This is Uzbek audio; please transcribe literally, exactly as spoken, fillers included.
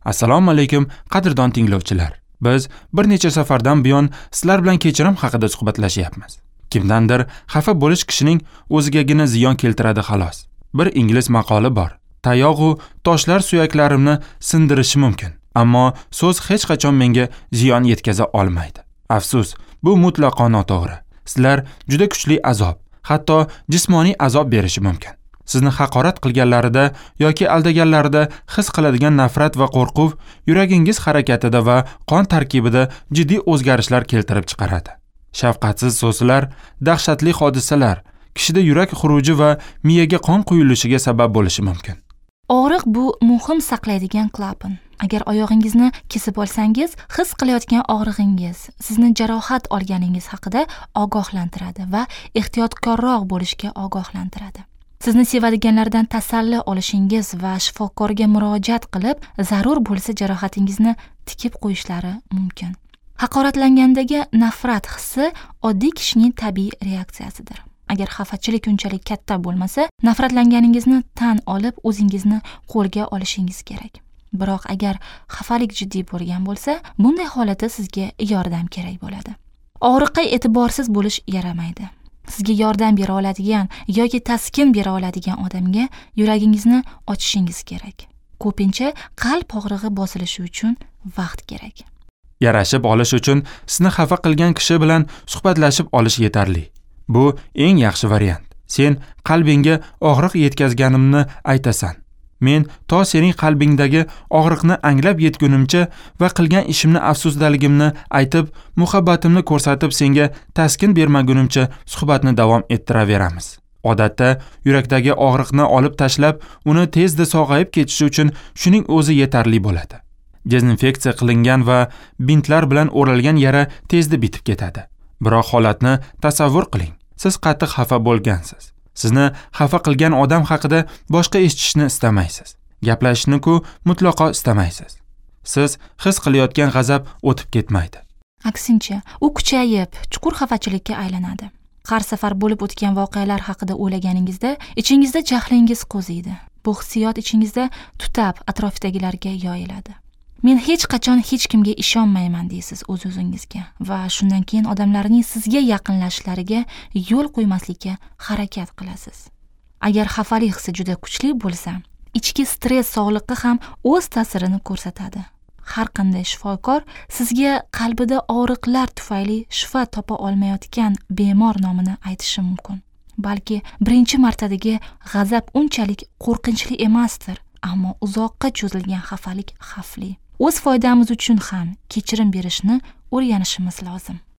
Assalomu alaykum qadrdon tinglovchilar. Biz bir necha safardan buyon sizlar bilan kechirim haqida suhbatlashyapmiz. Kimdandir xafa bo'lish kishining o'zigagina ziyon keltiradi xolos. Bir ingliz maqoli bor. Tayoq u toshlar suyaklarimni sindirishi mumkin, ammo so'z hech qachon menga ziyon yetkaza olmaydi. Afsus, bu mutlaqo noto'g'ri. Sizlar juda kuchli azob, hatto jismoniy azob berishi mumkin. Sizni haqorat qilganlarida yoki aldaganlarida his qiladigan nafrat va qo'rquv yuragingiz harakatida va qon tarkibida jiddiy o'zgarishlar keltirib chiqaradi. Shafqatsiz so'zlar, dahshatli hodisalar kishida yurak xuruji va miyaga qon quyilishiga sabab bo'lishi mumkin. Og'riq bu muhim saqlaydigan klapan. Agar oyog'ingizni kesib olsangiz, his qilayotgan og'rig'ingiz sizni jarohat olganingiz haqida ogohlantiradi va ehtiyotkorroq bo'lishga ogohlantiradi. Sizni sevadiganlardan tasalli olishingiz va shifokorga murojaat qilib, zarur bo'lsa jarohatingizni tikib qo'yishlari mumkin. Haqoratlangandagi nafrat hissi oddiy kishining tabiiy reaksiyasidir. Agar xafachilik unchalik katta bo'lmasa, nafratlanganingizni tan olib, o'zingizni qo'lga olishingiz kerak. Biroq agar xafalik jiddiy bo'lgan bo'lsa, bunday holatda sizga yordam kerak bo'ladi. Og'riqqa e'tiborsiz bo'lish yaramaydi. Sizga yordam bera oladigan yoki taskin bera oladigan odamga yuragingizni ochishingiz kerak. Ko'pincha qalb og'rig'i bosilishi uchun vaqt kerak. Yarashib olish uchun sizni xafa qilgan kishi bilan suhbatlashib olish yetarli. Bu eng yaxshi variant. Sen qalbingga og'riq yetkazganimni aytasan. Men to sening qalbingdagi og'riqni anglab yetgunimcha va qilgan ishimni afsusdaligimni aytib, muhabbatimni ko'rsatib senga taskin bermagunimcha suhbatni davom ettiraveramiz. Odatda yurakdagi og'riqni olib tashlab, uni tezda sog'ayib ketishi uchun shuning o'zi yetarli bo'ladi. Dezinfeksiya qilingan va bintlar bilan o'ralgan yara tezda bitib ketadi. Biroq holatni tasavvur qiling. Siz qattiq xafa bo'lgansiz. Sizni xafa qilgan odam haqida boshqa eshitishni istamaysiz. Gaplashishni-ku mutlaqo istamaysiz. Siz his qilayotgan g'azab o'tib ketmaydi. Aksincha, u kuchayib, chuqur xafachilikka aylanadi. Har safar bo'lib o'tgan voqealar haqida o'ylaganingizda, ichingizda jahlingiz qo'ziydi. Bu hissiyot ichingizda tutab, atrofdagilarga yoyiladi. Men hech qachon hech kimga ishonmayman deysiz o'z-o'zingizga va shundan keyin odamlarning sizga yaqinlashishlariga yo'l qo'ymaslikka harakat qilasiz. Agar xafalik hissi juda kuchli bo'lsa, ichki stress sog'liqqa ham o'z ta'sirini ko'rsatadi. Har qanday shifokor sizga qalbida og'riqlar tufayli shifa topa olmayotgan bemor nomini aytishi mumkin. Balki birinchi martadagi g'azab unchalik qo'rqinchli emasdir, ammo uzoqqa cho'zilgan xafalik xavfli. O'z foydamiz uchun ham kechirim berishni o'rganishimiz lozim.